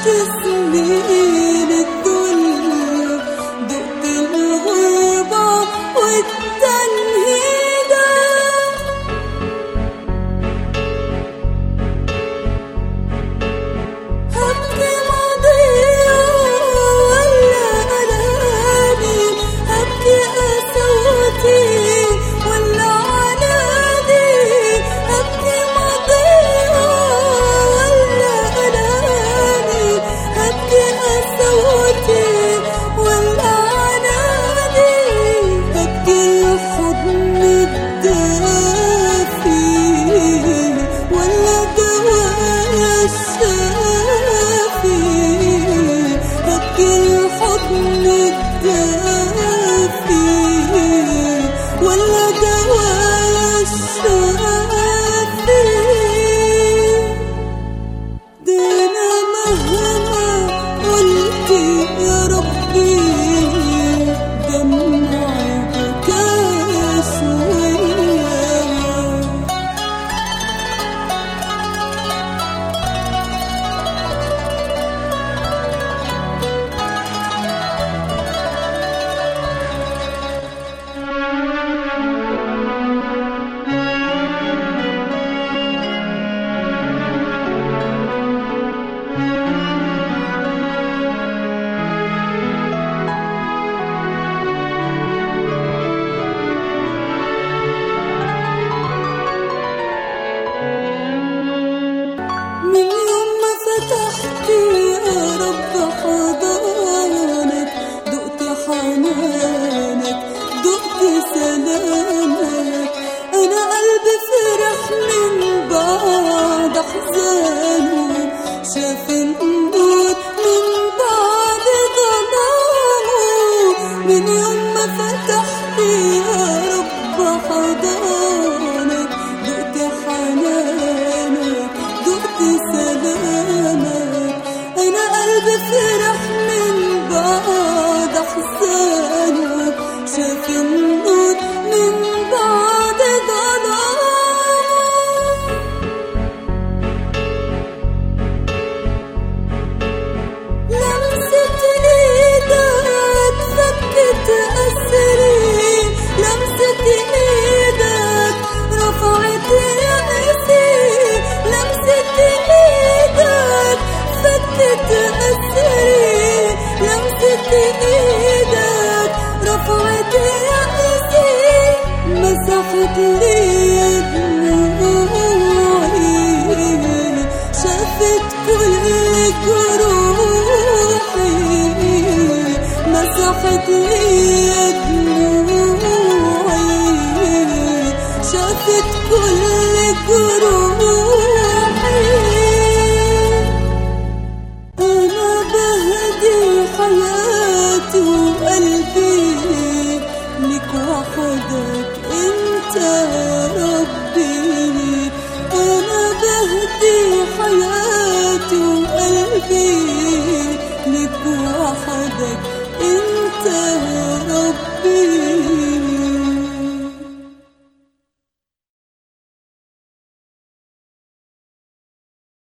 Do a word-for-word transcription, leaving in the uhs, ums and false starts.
دقت سنين الذل، دقت الغربة والتنهيدة. هبكي ماضية ولا أناني، هبكي قسوتي ولا عنادي، هبكي ماضية ولا أناني، هبكي قسوتي ولا عنادي، هبكي الحضن الدافي ولا دواء الشافي، هبكي الحضن الدافي ولا دواء الشافي. ده أنا مهما قلت يا ربي دمعي بكى شوية. من يوم ما فتحت يا رب حضانك، دقت حنانك، دقت سلامك. أنا قلبي فرح من بعد أحزانه، شاف النور من بعد ظلامه. من يوم ما فتحت يا رب حضانك، دقت حنانك، دقت سلامك. أنا قلبي فرح من بعد أحزانك، شاف النور من بعد ظلامك. لمسة إيدك فكت أسري، لمسة إيدك رفعت يأسي، لمسة إيدك فكت أسري، لمسة إيدك رفعت يأسي. مسحت لي دموعي، شافت كل جروحي، مسحت لي دموعي، شافت كل جروحي. أنا بهدي حياتي وقلبي لك وحدك أنت ربي. أنا بهدي حياتي وقلبي لك وحدك أنت ربي.